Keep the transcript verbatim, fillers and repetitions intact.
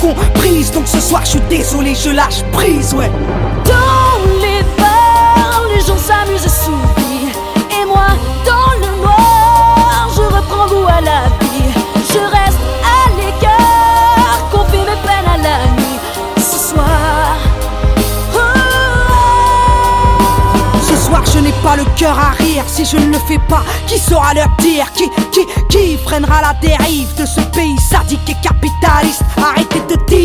comprise. Donc ce soir je suis désolé, je lâche prise, ouais. Dans les bars, les gens s'amusent et sourient, et moi dans le noir, je reprends goût à la vie. Je reste à l'écart, confie mes peines à la nuit. Ce soir, oh, oh. Ce soir je n'ai pas le cœur à rire. Si je ne le fais pas, qui saura leur dire? Qui, qui, qui freinera la dérive de ce pays sadique et capitaliste? Arrêtez de dire